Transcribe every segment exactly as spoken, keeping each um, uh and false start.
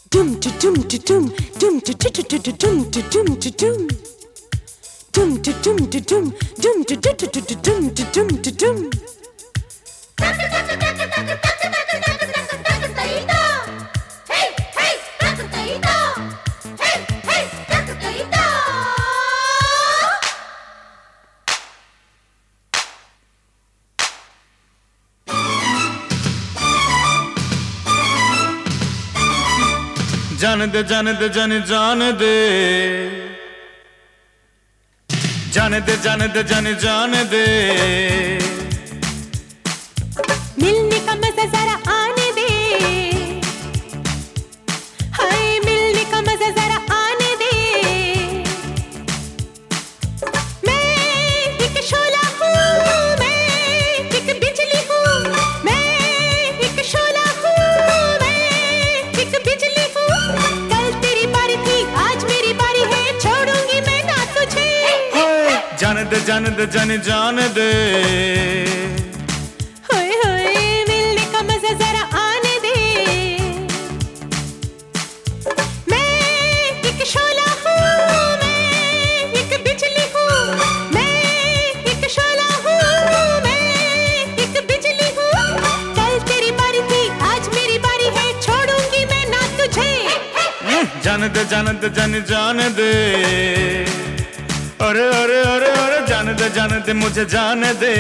Dum to dum to dum, dum to to to to to dum to dum to dum. Dum to dum to dum, dum to to to to to dum to dum to dum. जान दे जान दे जान जान दे जान दे जान दे जान जान दे मिलने का मजा जरा आने दे, हाय मिलने का मजा जरा आने दे। मैं एक शोला हूँ, मैं एक बिजली हूँ, मैं एक शोला हूँ, मैं एक बिजली हूँ। कल तेरी बारी थी, आज मेरी बारी है, छोड़ूंगी मैं ना तुझे। जान दे जान दे जान जान दे होए होए मिलने का मजा जरा आने दे। मैं एक शोला हूँ, मैं एक बिजली हूँ, मैं एक शोला हूँ, मैं एक बिजली हूँ। कल तेरी बारी थी, आज मेरी बारी है, छोड़ूंगी मैं ना तुझे। जान दे जान दे जान जान दे अरे अरे अरे अरे जान दे जान दे मुझे जान दे।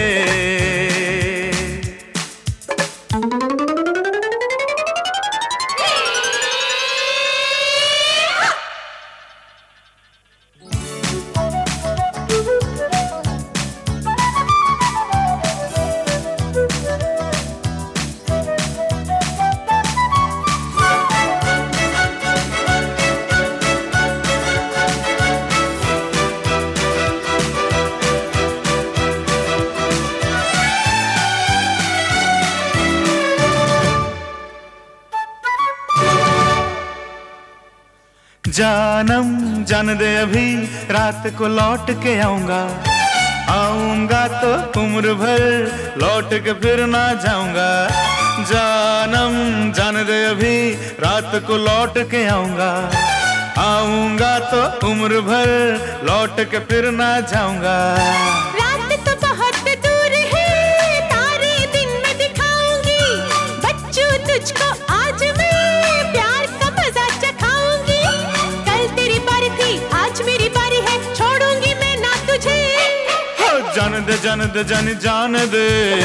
जानम जान दे अभी रात को लौट के आऊंगा, आऊंगा तो उम्र भर लौट के फिर ना जाऊंगा। जानम जान दे अभी रात को लौट के आऊंगा, आऊंगा तो उम्र भर लौट के फिर ना जाऊंगा। रात तो बहुत दूर है, तारे दिन में दिखाऊंगी, बच्चू तुझको आज मैं प्यार का मजा चखाऊंगी। कल तेरी बारी थी, आज मेरी बारी है, छोड़ूंगी मैं ना तुझे। हो जान दे जान दे जान जान दे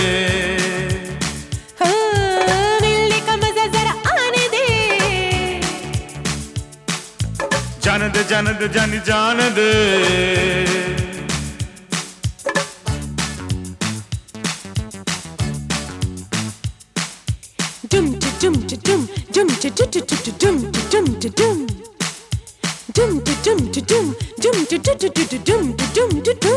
हो, मिलने का मजा जरा आने दे। जान दे जान दे जान जान दे Dum to dum to dum, dum to to to to to dum to dum to dum. Dum to dum to dum, dum to to to to to dum to dum to dum.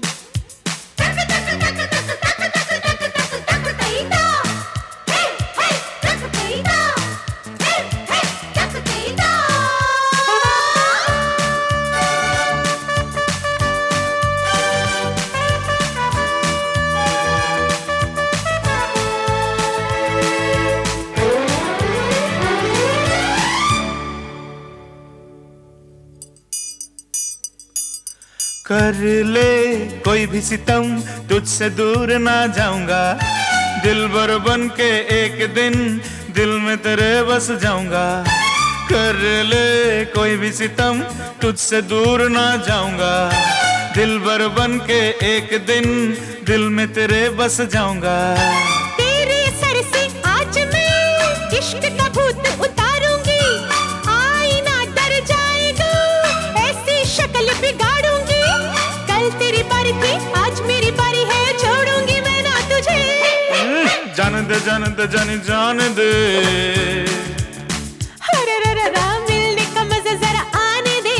कर ले कोई भी सितम तुझसे दूर ना जाऊंगा, दिल भर बन के एक दिन दिल में तेरे बस जाऊंगा। कर ले कोई भी सितम तुझसे दूर ना जाऊंगा, दिल भर बन के एक दिन दिल में तेरे बस जाऊंगा। तेरे सर से आज मैं इश्क का भूत उतारूंगी, आईना डर जाएगा, ऐसी शक्ल बिगाड़ूंगी। कल तेरी बारी थी, आज मेरी बारी है, छोड़ूंगी मैं ना तुझे। जान दे जान दे जान जान दे अरे रे रे रा, मिलने का मजा जरा आने दे।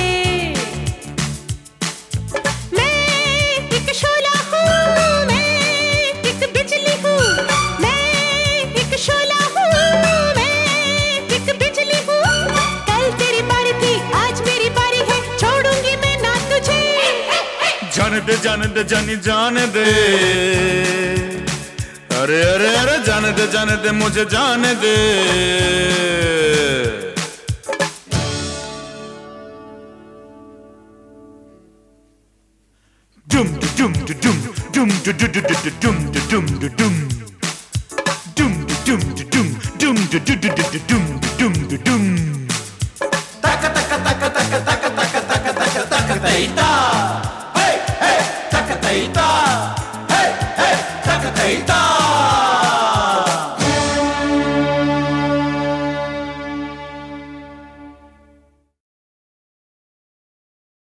मैं एक शोला हूँ, मैं एक बिजली हूँ, मैं एक शोला हूँ, मैं एक बिजली हूँ। कल तेरी बारी थी, आज मेरी बारी है, छोड़ूंगी मैं ना तुझे। जान दे जान दे जान जान दे अरे अरे अरे जान दे जान दे मुझे जान दे। Dum dum dum dum dum dum dum dum dum dum dum dum dum dum dum dum dum dum dum dum